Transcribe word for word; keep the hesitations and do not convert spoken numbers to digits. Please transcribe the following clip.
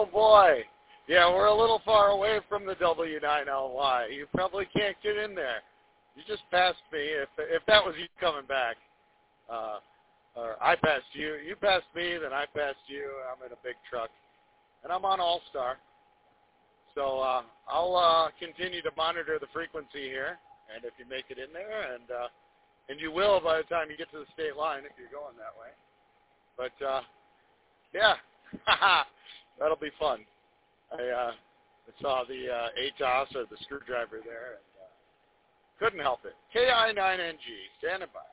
Oh, boy. Yeah, we're a little far away from the W nine L Y. You probably can't get in there. You just passed me. If if that was you coming back, uh, or I passed you. You passed me, then I passed you. I'm in a big truck, and I'm on All-Star. So uh, I'll uh, continue to monitor the frequency here, and if you make it in there, and uh, and you will by the time you get to the state line if you're going that way. But, uh, yeah, that'll be fun. I uh, saw the uh, A T O S or the screwdriver there, and uh, couldn't help it. K I nine N G, standing by.